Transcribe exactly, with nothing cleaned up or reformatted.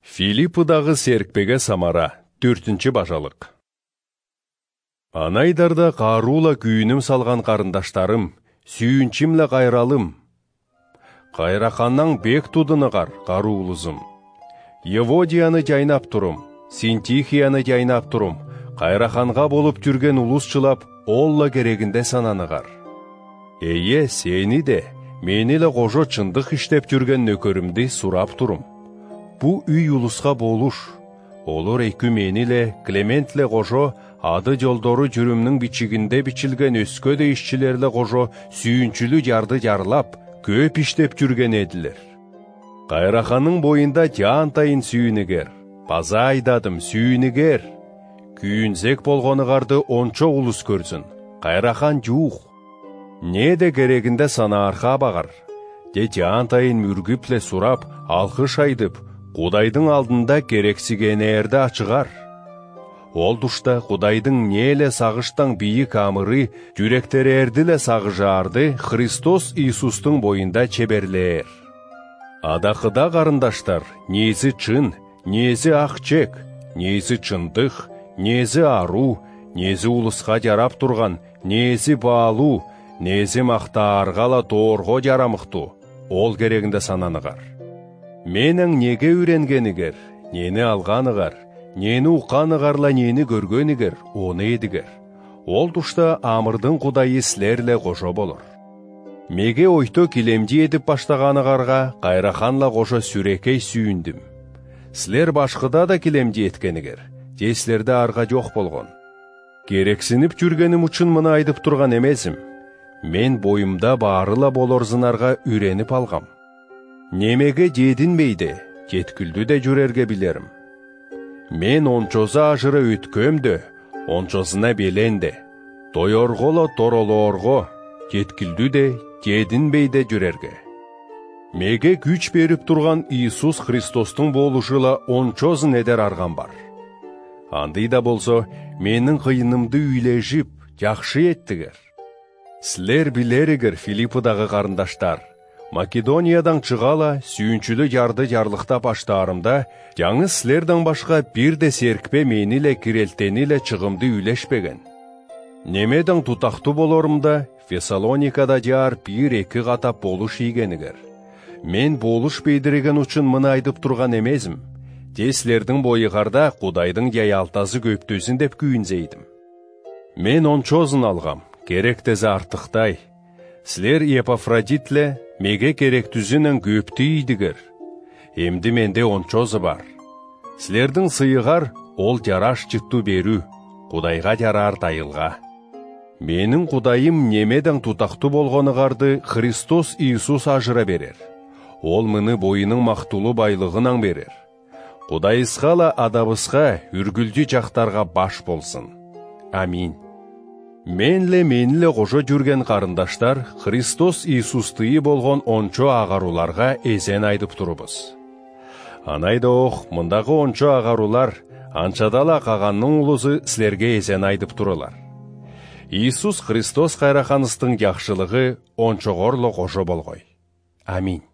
Филиппыдағы серікпеге самара, төртінші бажалық. Анайдарда қарула күйінім салған қарындаштарым, сүйінчімлі қайралым. Қайрақаннан бек тудынығар қарулызым. Еводияны жайнап тұрым, Синтихияны жайнап тұрым, Қайрақанға болып жүрген ұлысшылап, олла керегінде сананығар. Эйе, сені де, менілі қожо чындық іштеп жүрген нөкөрімді сұрап тұрым. Бу үй улусқа болуш. Олар эйкі меніле, Клементле қожо, ады жолдору жүрімнің бичігінде бичілген өскөді ішчілерлі қожо сүйінчілі жарды жарлап, көп іштеп жүрген еділер. Қайрақанның бойында жантайын сүйінігер, база айдадым сүйінігер. Күйінзек болғанығарды ончо улус көрсін, Қайрақан жух. Не де керегінде сана арқа бағар. Де жантайын мүргіпле сұрап, алқыш айдып, Құдайдың алдында керексігені әрді ачығар. Ол дұшта Құдайдың неле сағыштан бейік амыры, жүректері әрділе сағыжарды Христос Иисустың бойында чеберлер. Адақыда қарындаштар, незі чын, незі ақчек, незі чындық, незі ару, незі улысқа жарап тұрған, незі балу, незі мақта арғала торғы жарамықты, ол керегінде сананығар. Менің неге үйренгенігер, нені алғанығар, нені ұқанығарла нені көргенігер, оны едігер. Ол тұшта амырдың Құдайы сілерлі қожо болыр. Меге ойто келемді едіп баштағанығарға Қайрақанла қожо сүрекей сүйіндім. Сілер башқыда да келемді еткенігер, деслерді арға жоқ болған. Керексініп жүргенім үшін мұны айдып тұрған емезім. Мен бойымда барыла болорзынарға үйреніп алғам. Немеге жедінмейді, жеткілді де жүрерге білерім. Мен ончоза ажыры өткөмді, ончозына беленді. Дойорғоло торолорго, жеткілді де жедінмейді жүрерге. Меге күч беріп тұрған Иисус Христостың болушыла ончозын едер арған бар. Андыйда болса, менің қиынымды үйлежіп, жақшы еттігер. Сілер білерігер Филиппыдағы қарындаштар. Македониядан чығала сүйінчілі жарды жарлықта баштарымда, жаңы сілердің башқа бір де серкпе меніле кирелтеніле чығымды үйлешпеген. Немедің тұтақты болорымда, Фессалоникада жар бір-екі қатап болуш егенігер. Мен болуш бейдіреген үшін мұны айдып тұрған емезім. Деслердің бойығарда Құдайдың яялтазы көптөзін деп күйінзейдім. Мен ончозын алғам, керектезі артықтай. Сілер Епафродитле меге керектүзінен көпті идігір. Емді менде ончозы бар. Сілердің сыйығар ол жараш жытту беру, Құдайға жарар дайылға. Менің Құдайым немеден тұтақты болғанығарды Христос Иисус ажыра берер. Ол мұны бойының мақтулы байлығынан берер. Құдайысқала адабысқа үргілді жақтарға баш болсын. Амин. Менле менле қожо жүрген қарындаштар Христос Иисустыйы болған ончо ағаруларға ezен айдып тұрыбыз. Анайда оқ, мұндағы ончо ағарулар анчадала қағанның ұлызы сілерге ezен айдып тұрылар. Иисус Христос қайрақаныстың яқшылығы ончоғорлы қожо болғой. Амин.